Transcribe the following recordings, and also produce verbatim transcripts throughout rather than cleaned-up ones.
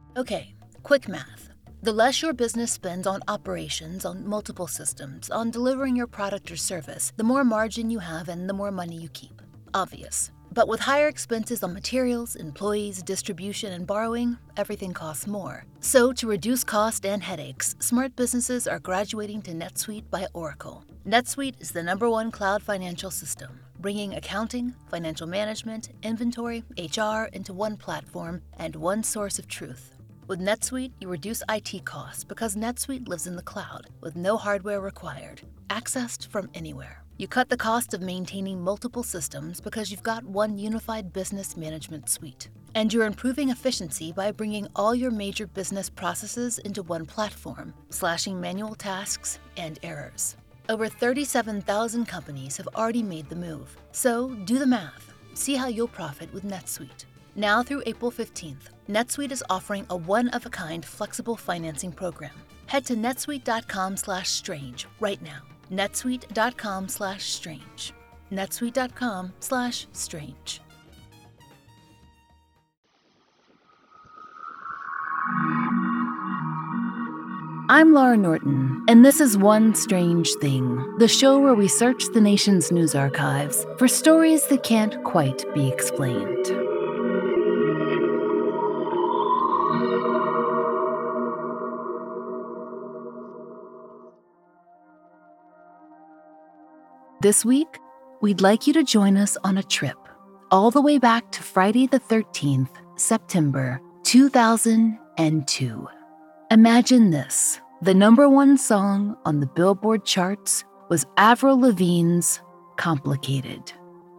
Okay, quick math. The less your business spends on operations, on multiple systems, on delivering your product or service, the more margin you have and the more money you keep. Obvious. But with higher expenses on materials, employees, distribution, and borrowing, everything costs more. So to reduce cost and headaches, smart businesses are graduating to NetSuite by Oracle. NetSuite is the number one cloud financial system, bringing accounting, financial management, inventory, H R into one platform and one source of truth. With NetSuite, you reduce I T costs because NetSuite lives in the cloud with no hardware required, accessed from anywhere. You cut the cost of maintaining multiple systems because you've got one unified business management suite. And you're improving efficiency by bringing all your major business processes into one platform, slashing manual tasks and errors. Over thirty-seven thousand companies have already made the move. So do the math. See how you'll profit with NetSuite. Now through April fifteenth, NetSuite is offering a one-of-a-kind flexible financing program. Head to netsuite.com slash strange right now. netsuite.com slash strange. netsuite.com slash strange. I'm Laura Norton, and this is One Strange Thing, the show where we search the nation's news archives for stories that can't quite be explained. This week, we'd like you to join us on a trip all the way back to Friday the thirteenth, September two thousand two. Imagine this. The number one song on the Billboard charts was Avril Lavigne's Complicated.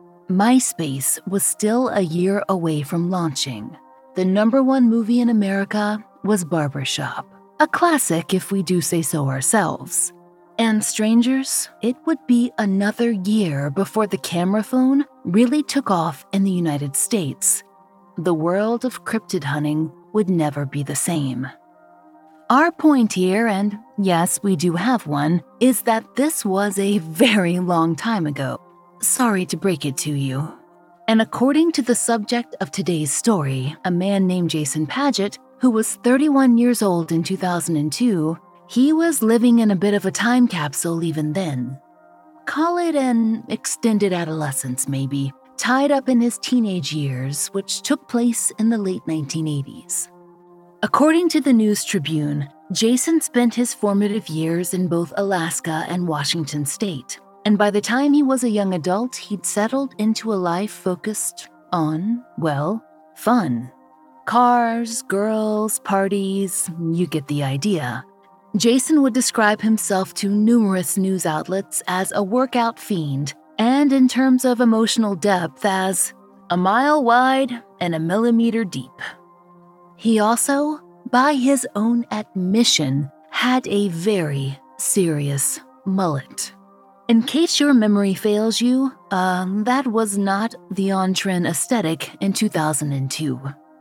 MySpace was still a year away from launching. The number one movie in America was Barbershop, a classic if we do say so ourselves. And strangers, it would be another year before the camera phone really took off in the United States. The world of cryptid hunting would never be the same. Our point here, and yes, we do have one, is that this was a very long time ago. Sorry to break it to you. And according to the subject of today's story, a man named Jason Padgett, who was thirty-one years old in two thousand two, he was living in a bit of a time capsule even then. Call it an extended adolescence, maybe, tied up in his teenage years, which took place in the late nineteen eighties. According to the News Tribune, Jason spent his formative years in both Alaska and Washington state, and by the time he was a young adult, he'd settled into a life focused on, well, fun. Cars, girls, parties, you get the idea. Jason would describe himself to numerous news outlets as a workout fiend, and in terms of emotional depth as a mile wide and a millimeter deep. He also, by his own admission, had a very serious mullet. In case your memory fails you, um, that was not the on-trend aesthetic in two thousand two.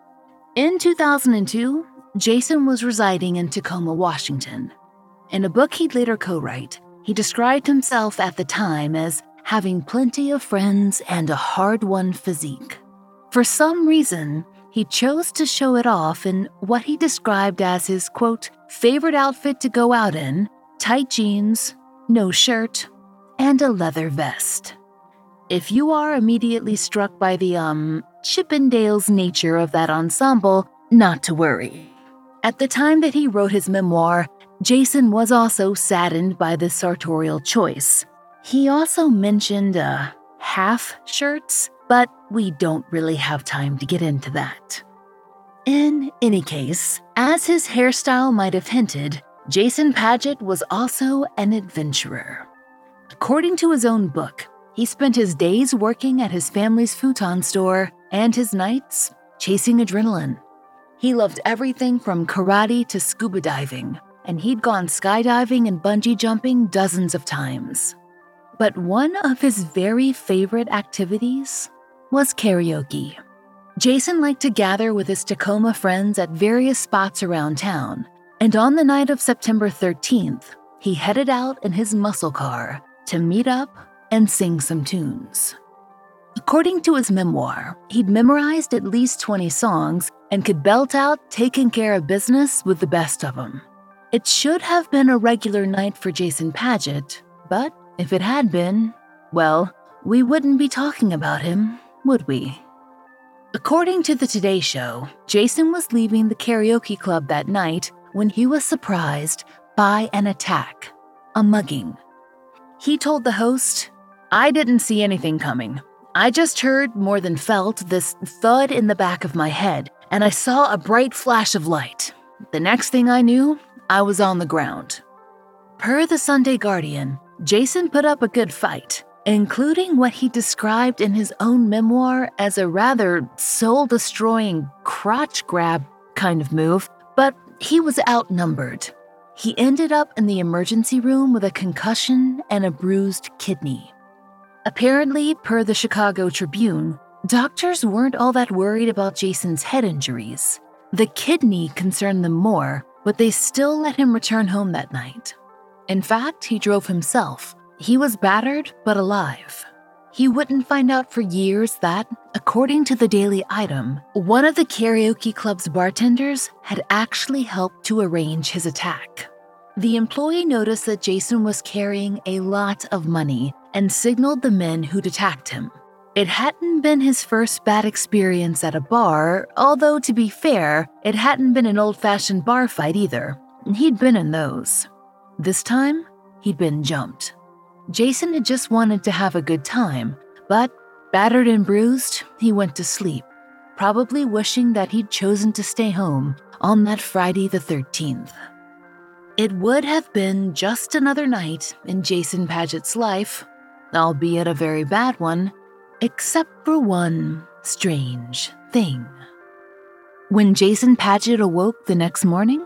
In two thousand two, Jason was residing in Tacoma, Washington. In a book he'd later co-write, he described himself at the time as having plenty of friends and a hard-won physique. For some reason, he chose to show it off in what he described as his, quote, favorite outfit to go out in, tight jeans, no shirt, and a leather vest. If you are immediately struck by the, um, Chippendales nature of that ensemble, not to worry. At the time that he wrote his memoir, Jason was also saddened by this sartorial choice. He also mentioned, uh, half shirts, but we don't really have time to get into that. In any case, as his hairstyle might have hinted, Jason Padgett was also an adventurer. According to his own book, he spent his days working at his family's futon store and his nights chasing adrenaline. He loved everything from karate to scuba diving, and he'd gone skydiving and bungee jumping dozens of times. But one of his very favorite activities was karaoke. Jason liked to gather with his Tacoma friends at various spots around town, and on the night of September thirteenth, he headed out in his muscle car to meet up and sing some tunes. According to his memoir, he'd memorized at least twenty songs and could belt out Taking Care of Business with the best of them. It should have been a regular night for Jason Paget, but if it had been, well, we wouldn't be talking about him, would we? According to the Today Show, Jason was leaving the karaoke club that night when he was surprised by an attack, a mugging. He told the host, "I didn't see anything coming. I just heard, more than felt, this thud in the back of my head, and I saw a bright flash of light. The next thing I knew, I was on the ground." Per the Sunday Guardian, Jason put up a good fight, including what he described in his own memoir as a rather soul-destroying crotch grab kind of move, but he was outnumbered. He ended up in the emergency room with a concussion and a bruised kidney. Apparently, per the Chicago Tribune, doctors weren't all that worried about Jason's head injuries. The kidney concerned them more, but they still let him return home that night. In fact, he drove himself. He was battered but alive. He wouldn't find out for years that, according to the Daily Item, one of the karaoke club's bartenders had actually helped to arrange his attack. The employee noticed that Jason was carrying a lot of money and signaled the men who'd attacked him. It hadn't been his first bad experience at a bar, although to be fair, it hadn't been an old-fashioned bar fight either. He'd been in those. This time, he'd been jumped. Jason had just wanted to have a good time, but battered and bruised, he went to sleep, probably wishing that he'd chosen to stay home on that Friday the thirteenth. It would have been just another night in Jason Paget's life, albeit a very bad one, except for one strange thing. When Jason Paget awoke the next morning,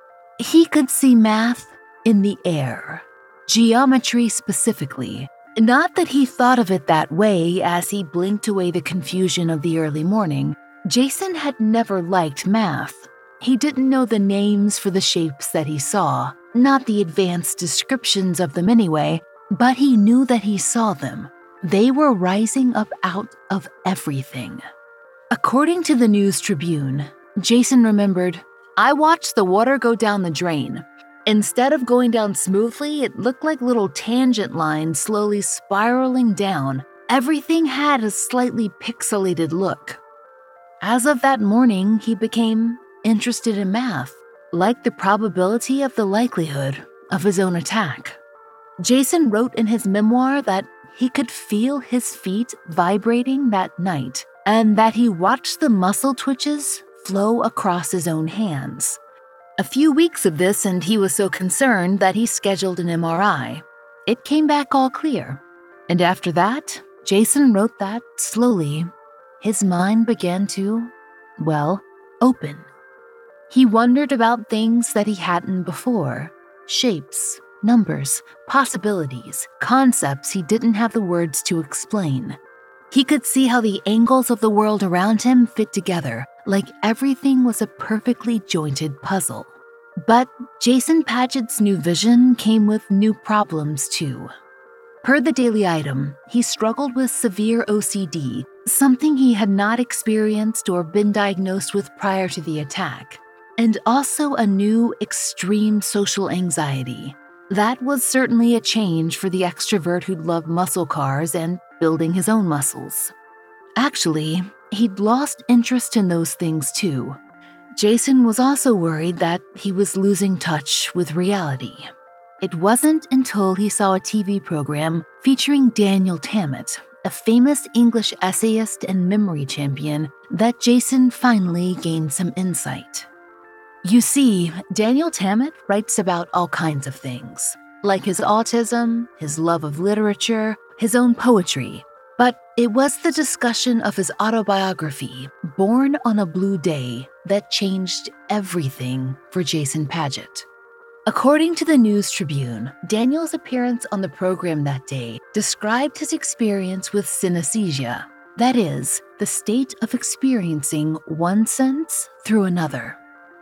he could see math in the air. Geometry specifically. Not that he thought of it that way as he blinked away the confusion of the early morning. Jason had never liked math. He didn't know the names for the shapes that he saw, not the advanced descriptions of them anyway, but he knew that he saw them. They were rising up out of everything. According to the News Tribune, Jason remembered, "I watched the water go down the drain. Instead of going down smoothly, it looked like little tangent lines slowly spiraling down. Everything had a slightly pixelated look." As of that morning, he became interested in math, liked the probability of the likelihood of his own attack. Jason wrote in his memoir that he could feel his feet vibrating that night, and that he watched the muscle twitches flow across his own hands. A few weeks of this, and he was so concerned that he scheduled an M R I. It came back all clear. And after that, Jason wrote that, slowly, his mind began to, well, open. He wondered about things that he hadn't before. Shapes, numbers, possibilities, concepts he didn't have the words to explain. He could see how the angles of the world around him fit together, like everything was a perfectly jointed puzzle. But Jason Paget's new vision came with new problems too. Per the Daily Item, he struggled with severe O C D, something he had not experienced or been diagnosed with prior to the attack, and also a new extreme social anxiety. That was certainly a change for the extrovert who'd loved muscle cars and building his own muscles. Actually, he'd lost interest in those things too. Jason was also worried that he was losing touch with reality. It wasn't until he saw a T V program featuring Daniel Tammet, a famous English essayist and memory champion, that Jason finally gained some insight. You see, Daniel Tammet writes about all kinds of things, like his autism, his love of literature, his own poetry. But it was the discussion of his autobiography, Born on a Blue Day, that changed everything for Jason Paget. According to the News Tribune, Daniel's appearance on the program that day described his experience with synesthesia, that is, the state of experiencing one sense through another.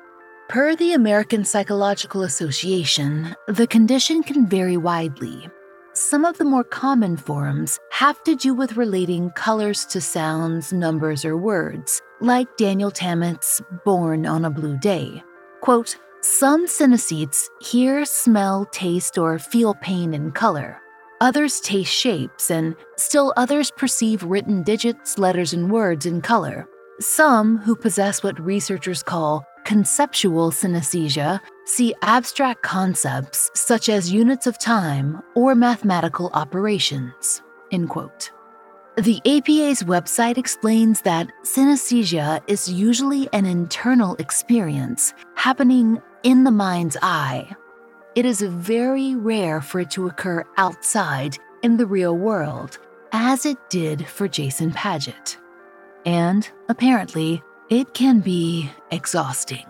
Per the American Psychological Association, the condition can vary widely. some of the more common forms have to do with relating colors to sounds, numbers, or words, like Daniel Tammet's Born on a Blue Day. Quote, some synesthetes hear, smell, taste, or feel pain and color. Others taste shapes, and still others perceive written digits, letters, and words in color. Some, who possess what researchers call conceptual synesthesia, see abstract concepts such as units of time or mathematical operations. End quote. The A P A's website explains that synesthesia is usually an internal experience happening in the mind's eye. It is very rare for it to occur outside in the real world, as it did for Jason Paget. And, apparently, it can be exhausting.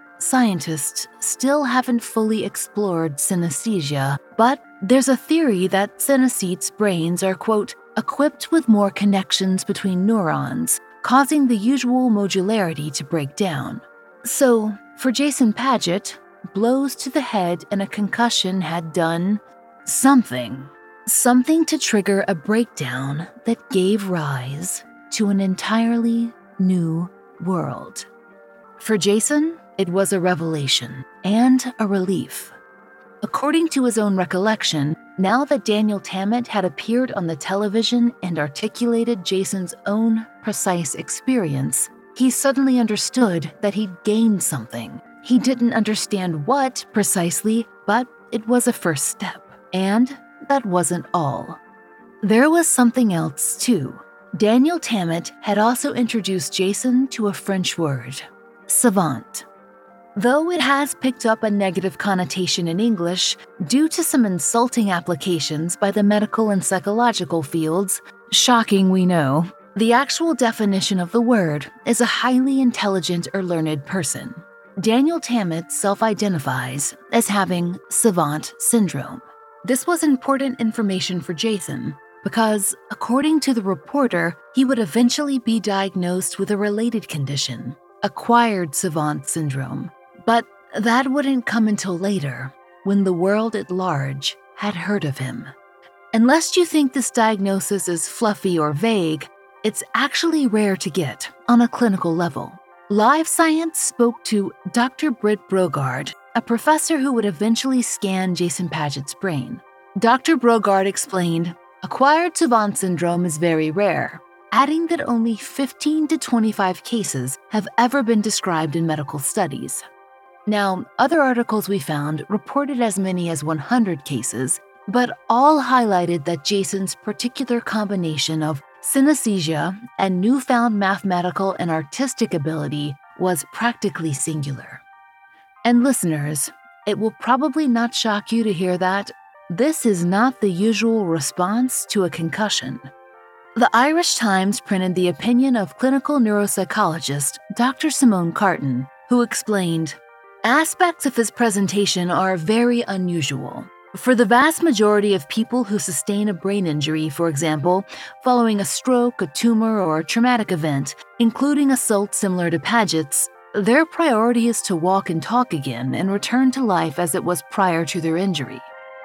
Scientists still haven't fully explored synesthesia, but there's a theory that synesthetes' brains are, quote, equipped with more connections between neurons, causing the usual modularity to break down. So, for Jason Paget, blows to the head and a concussion had done something. Something to trigger a breakdown that gave rise to an entirely new world. For Jason, it was a revelation and a relief. According to his own recollection, now that Daniel Tammet had appeared on the television and articulated Jason's own precise experience, he suddenly understood that he'd gained something. He didn't understand what precisely, but it was a first step. And that wasn't all. There was something else, too. Daniel Tammet had also introduced Jason to a French word, savant. Though it has picked up a negative connotation in English due to some insulting applications by the medical and psychological fields, shocking we know, the actual definition of the word is a highly intelligent or learned person. Daniel Tammet self-identifies as having savant syndrome. This was important information for Jason because, according to the reporter, he would eventually be diagnosed with a related condition, acquired savant syndrome. But that wouldn't come until later, when the world at large had heard of him. Unless you think this diagnosis is fluffy or vague, it's actually rare to get on a clinical level. Live Science spoke to Doctor Britt Brogaard, a professor who would eventually scan Jason Paget's brain. Doctor Brogaard explained, acquired savant syndrome is very rare, adding that only fifteen to twenty-five cases have ever been described in medical studies. Now, other articles we found reported as many as one hundred cases, but all highlighted that Jason's particular combination of synesthesia and newfound mathematical and artistic ability was practically singular. And listeners, it will probably not shock you to hear that this is not the usual response to a concussion. The Irish Times printed the opinion of clinical neuropsychologist Doctor Simone Carton, who explained, aspects of his presentation are very unusual. For the vast majority of people who sustain a brain injury, for example, following a stroke, a tumor, or a traumatic event, including assault similar to Paget's, their priority is to walk and talk again and return to life as it was prior to their injury.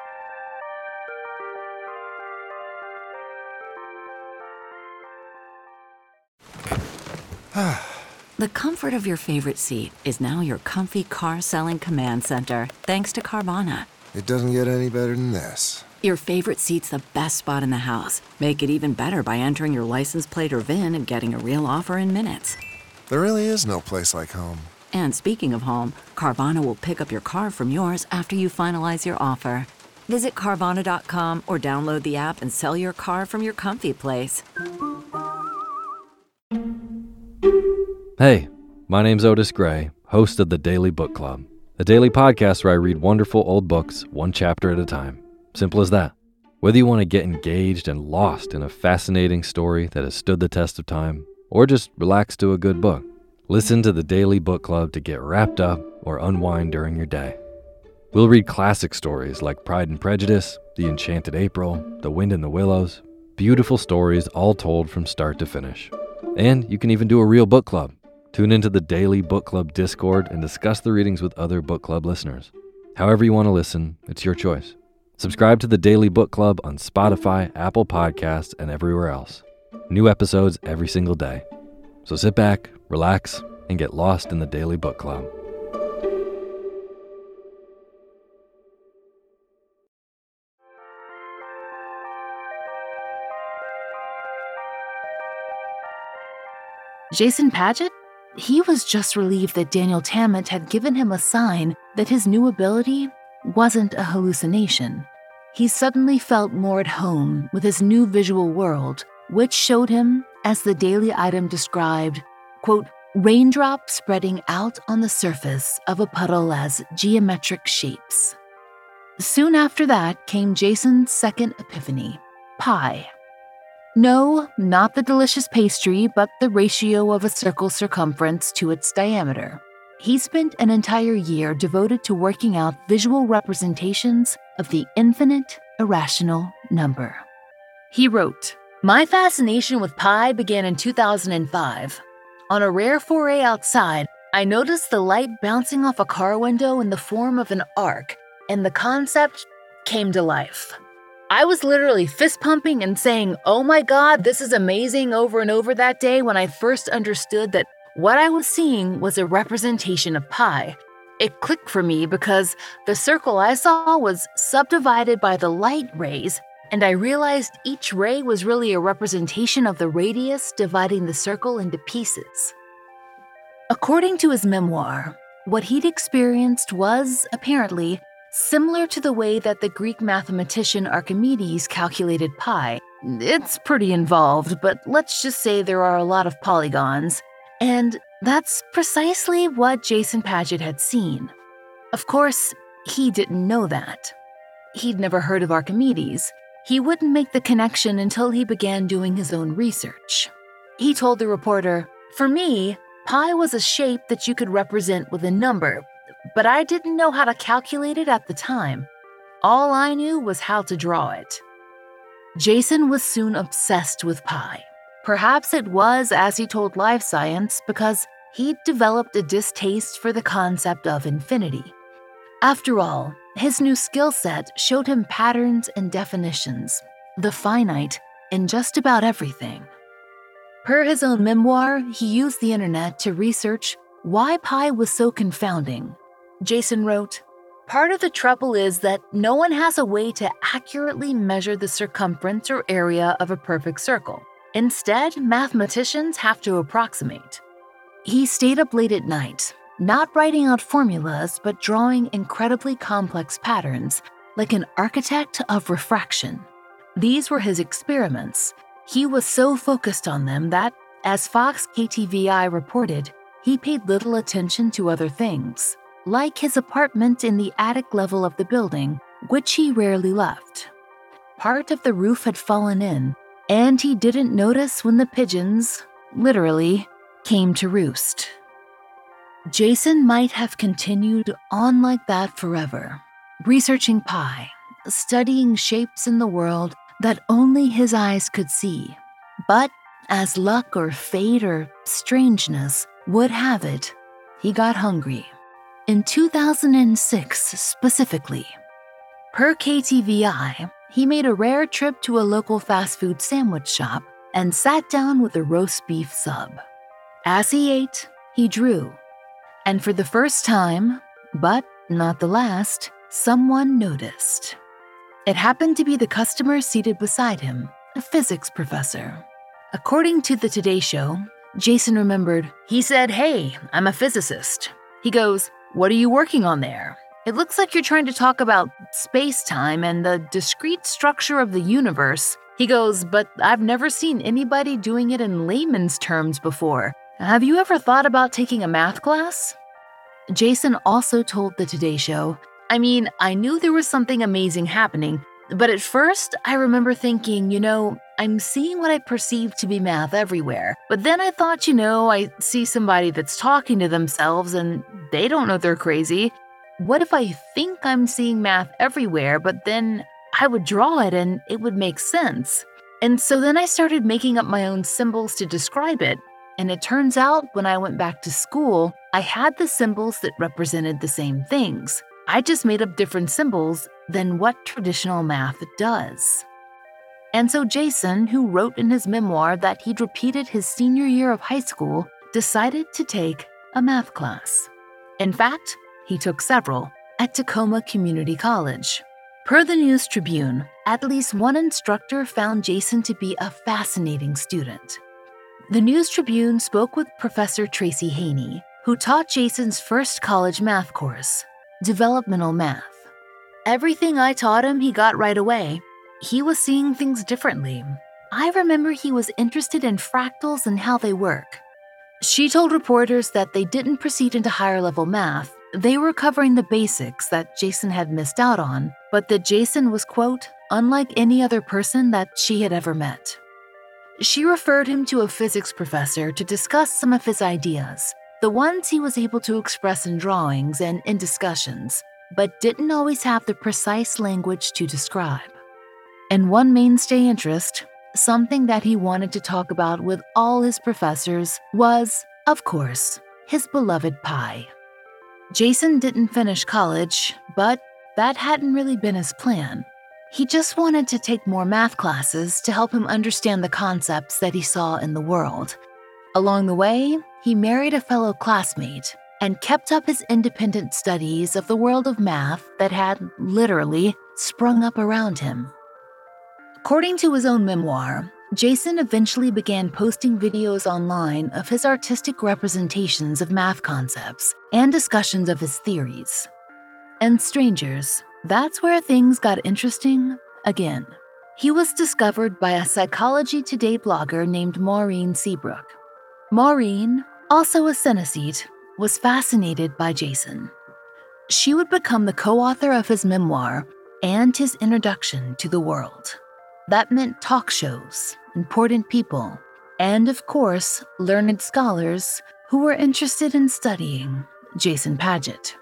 The comfort of your favorite seat is now your comfy car-selling command center, thanks to Carvana. It doesn't get any better than this. Your favorite seat's the best spot in the house. Make it even better by entering your license plate or V I N and getting a real offer in minutes. There really is no place like home. And speaking of home, Carvana will pick up your car from yours after you finalize your offer. Visit Carvana dot com or download the app and sell your car from your comfy place. Hey, my name's Otis Gray, host of the Daily Book Club, a daily podcast where I read wonderful old books one chapter at a time. Simple as that. Whether you want to get engaged and lost in a fascinating story that has stood the test of time, or just relax to a good book, listen to the Daily Book Club to get wrapped up or unwind during your day. We'll read classic stories like Pride and Prejudice, The Enchanted April, The Wind in the Willows, beautiful stories all told from start to finish. And you can even do a real book club. Tune into the Daily Book Club Discord and discuss the readings with other book club listeners. However you want to listen, it's your choice. Subscribe to the Daily Book Club on Spotify, Apple Podcasts, and everywhere else. New episodes every single day. So sit back, relax, and get lost in the Daily Book Club. Jason Paget? He was just relieved that Daniel Tammet had given him a sign that his new ability wasn't a hallucination. He suddenly felt more at home with his new visual world, which showed him, as the daily item described, quote, raindrops spreading out on the surface of a puddle as geometric shapes. Soon after that came Jason's second epiphany, pie. No, not the delicious pastry, but the ratio of a circle's circumference to its diameter. He spent an entire year devoted to working out visual representations of the infinite irrational number. He wrote, "My fascination with pi began in two thousand five. On a rare foray outside, I noticed the light bouncing off a car window in the form of an arc, and the concept came to life. I was literally fist pumping and saying, oh my God, this is amazing over and over that day when I first understood that what I was seeing was a representation of pi. It clicked for me because the circle I saw was subdivided by the light rays, and I realized each ray was really a representation of the radius dividing the circle into pieces." According to his memoir, what he'd experienced was, apparently, similar to the way that the Greek mathematician Archimedes calculated pi. It's pretty involved, but let's just say there are a lot of polygons. And that's precisely what Jason Paget had seen. Of course, he didn't know that. He'd never heard of Archimedes. He wouldn't make the connection until he began doing his own research. He told the reporter, "For me, pi was a shape that you could represent with a number, but I didn't know how to calculate it at the time. All I knew was how to draw it." Jason was soon obsessed with pi. Perhaps it was, as he told Live Science, because he'd developed a distaste for the concept of infinity. After all, his new skill set showed him patterns and definitions, the finite, in just about everything. Per his own memoir, he used the internet to research why pi was so confounding. Jason wrote, "Part of the trouble is that no one has a way to accurately measure the circumference or area of a perfect circle. Instead, mathematicians have to approximate." He stayed up late at night, not writing out formulas, but drawing incredibly complex patterns, like an architect of refraction. These were his experiments. He was so focused on them that, as Fox K T V I reported, he paid little attention to other things, like his apartment in the attic level of the building, which he rarely left. Part of the roof had fallen in, and he didn't notice when the pigeons, literally, came to roost. Jason might have continued on like that forever, researching pi, studying shapes in the world that only his eyes could see. But as luck or fate or strangeness would have it, he got hungry. In two thousand six specifically. Per K T V I, he made a rare trip to a local fast food sandwich shop and sat down with a roast beef sub. As he ate, he drew. And for the first time, but not the last, someone noticed. It happened to be the customer seated beside him, a physics professor. According to the Today Show, Jason remembered, he said, "Hey, I'm a physicist." He goes, "What are you working on there? It looks like you're trying to talk about space-time and the discrete structure of the universe." He goes, "But I've never seen anybody doing it in layman's terms before. Have you ever thought about taking a math class?" Jason also told the Today Show, "I mean, I knew there was something amazing happening, but at first I remember thinking, you know, I'm seeing what I perceive to be math everywhere. But then I thought, you know, I see somebody that's talking to themselves and they don't know they're crazy. What if I think I'm seeing math everywhere, but then I would draw it and it would make sense? And so then I started making up my own symbols to describe it. And it turns out when I went back to school, I had the symbols that represented the same things. I just made up different symbols than what traditional math does. And so Jason, who wrote in his memoir that he'd repeated his senior year of high school, decided to take a math class. In fact, he took several at Tacoma Community College. Per the News Tribune, at least one instructor found Jason to be a fascinating student. The News Tribune spoke with Professor Tracy Haney, who taught Jason's first college math course, developmental math. Everything I taught him, he got right away. He was seeing things differently. I remember he was interested in fractals and how they work. She told reporters that they didn't proceed into higher-level math. They were covering the basics that Jason had missed out on, but that Jason was, quote, unlike any other person that she had ever met. She referred him to a physics professor to discuss some of his ideas, the ones he was able to express in drawings and in discussions, but didn't always have the precise language to describe. And one mainstay interest, something that he wanted to talk about with all his professors, was, of course, his beloved pi. Jason didn't finish college, but that hadn't really been his plan. He just wanted to take more math classes to help him understand the concepts that he saw in the world. Along the way, he married a fellow classmate and kept up his independent studies of the world of math that had, literally, sprung up around him. According to his own memoir, Jason eventually began posting videos online of his artistic representations of math concepts and discussions of his theories. And strangers, that's where things got interesting again. He was discovered by a Psychology Today blogger named Maureen Seabrook. Maureen, also a synesthete, was fascinated by Jason. She would become the co-author of his memoir and his introduction to the world. That meant talk shows, important people, and of course, learned scholars who were interested in studying Jason Padgett.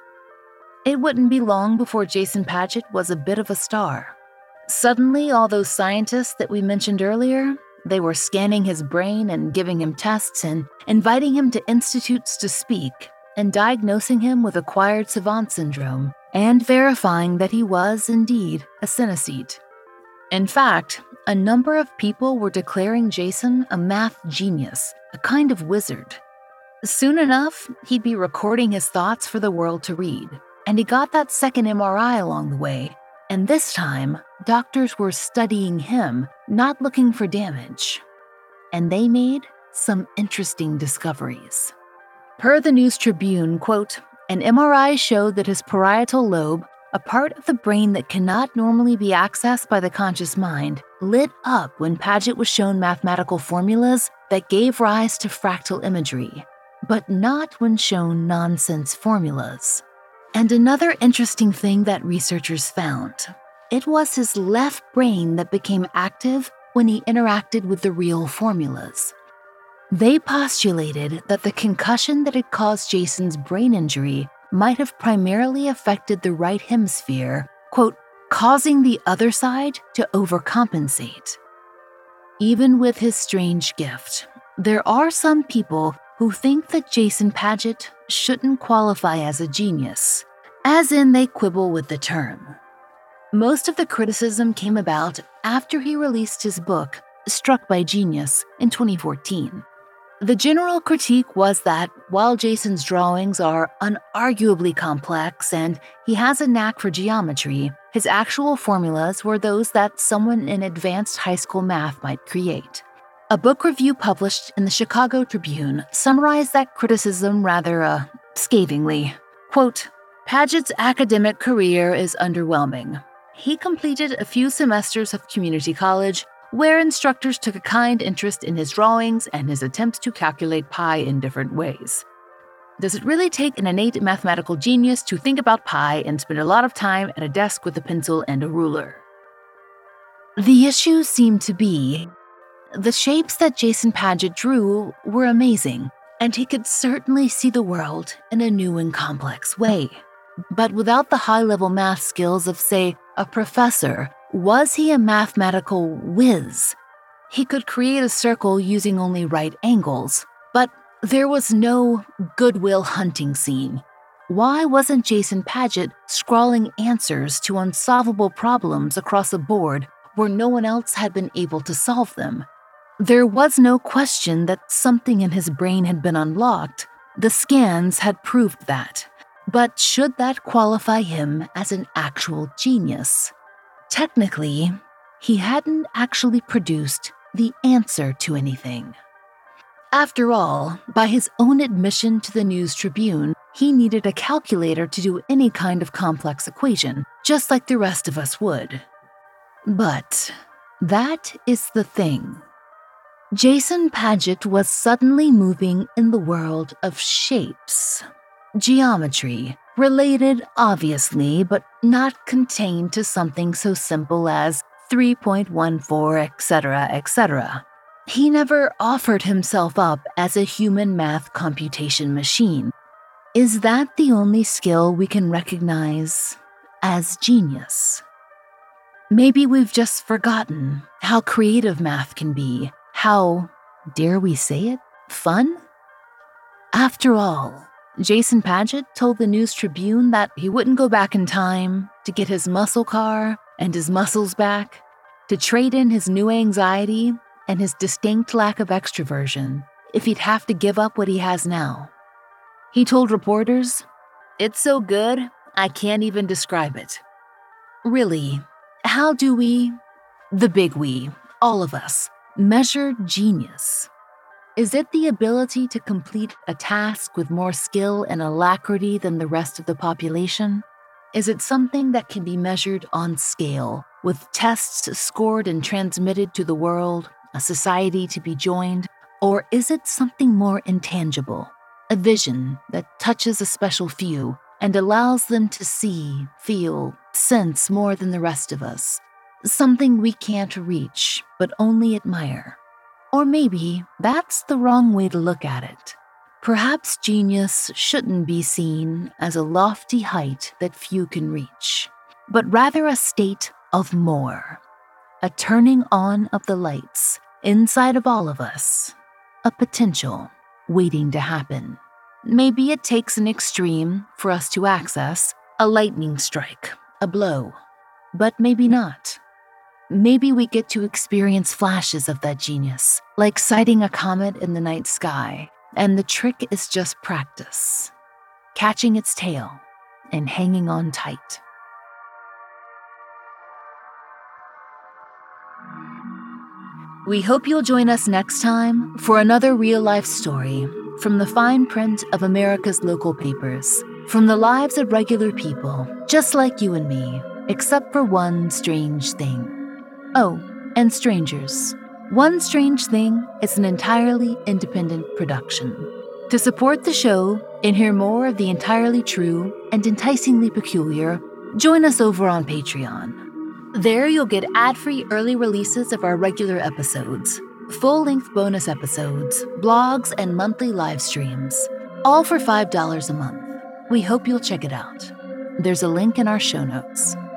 It wouldn't be long before Jason Padgett was a bit of a star. Suddenly, all those scientists that we mentioned earlier, they were scanning his brain and giving him tests and inviting him to institutes to speak and diagnosing him with acquired savant syndrome and verifying that he was indeed a synesthete. In fact, a number of people were declaring Jason a math genius, a kind of wizard. Soon enough, he'd be recording his thoughts for the world to read, and he got that second M R I along the way, and this time, doctors were studying him, not looking for damage. And they made some interesting discoveries. Per the News Tribune, quote, an M R I showed that his parietal lobe, a part of the brain that cannot normally be accessed by the conscious mind, lit up when Padgett was shown mathematical formulas that gave rise to fractal imagery, but not when shown nonsense formulas. And another interesting thing that researchers found, it was his left brain that became active when he interacted with the real formulas. They postulated that the concussion that had caused Jason's brain injury might have primarily affected the right hemisphere, quote, causing the other side to overcompensate. Even with his strange gift, there are some people who think that Jason Padgett shouldn't qualify as a genius, as in they quibble with the term. Most of the criticism came about after he released his book, Struck by Genius, in twenty fourteen. The general critique was that while Jason's drawings are unarguably complex and he has a knack for geometry, his actual formulas were those that someone in advanced high school math might create. A book review published in the Chicago Tribune summarized that criticism rather uh, scathingly. Quote, Padgett's academic career is underwhelming. He completed a few semesters of community college, where instructors took a kind interest in his drawings and his attempts to calculate pi in different ways. Does it really take an innate mathematical genius to think about pi and spend a lot of time at a desk with a pencil and a ruler? The issue seemed to be, the shapes that Jason Padgett drew were amazing, and he could certainly see the world in a new and complex way. But without the high-level math skills of, say, a professor, was he a mathematical whiz? He could create a circle using only right angles, but there was no Goodwill Hunting scene. Why wasn't Jason Paget scrawling answers to unsolvable problems across a board where no one else had been able to solve them? There was no question that something in his brain had been unlocked. The scans had proved that. But should that qualify him as an actual genius? Technically, he hadn't actually produced the answer to anything. After all, by his own admission to the News Tribune, he needed a calculator to do any kind of complex equation, just like the rest of us would. But that is the thing. Jason Paget was suddenly moving in the world of shapes. Geometry, related obviously, but not contained to something so simple as three point one four, et cetera, et cetera. He never offered himself up as a human math computation machine. Is that the only skill we can recognize as genius? Maybe we've just forgotten how creative math can be, how, dare we say it, fun? After all, Jason Paget told the News Tribune that he wouldn't go back in time to get his muscle car and his muscles back, to trade in his new anxiety and his distinct lack of extroversion if he'd have to give up what he has now. He told reporters, "It's so good, I can't even describe it." Really, how do we, the big we, all of us, measure genius? Is it the ability to complete a task with more skill and alacrity than the rest of the population? Is it something that can be measured on scale, with tests scored and transmitted to the world, a society to be joined? Or is it something more intangible, a vision that touches a special few and allows them to see, feel, sense more than the rest of us? Something we can't reach, but only admire. Or maybe that's the wrong way to look at it. Perhaps genius shouldn't be seen as a lofty height that few can reach, but rather a state of more, a turning on of the lights inside of all of us, a potential waiting to happen. Maybe it takes an extreme for us to access, a lightning strike, a blow, but maybe not. Maybe we get to experience flashes of that genius, like sighting a comet in the night sky, and the trick is just practice, catching its tail and hanging on tight. We hope you'll join us next time for another real-life story from the fine print of America's local papers, from the lives of regular people, just like you and me, except for one strange thing. Oh, and strangers. One Strange Thing is an entirely independent production. To support the show and hear more of the entirely true and enticingly peculiar, join us over on Patreon. There you'll get ad-free early releases of our regular episodes, full-length bonus episodes, blogs, and monthly live streams, all for five dollars a month. We hope you'll check it out. There's a link in our show notes.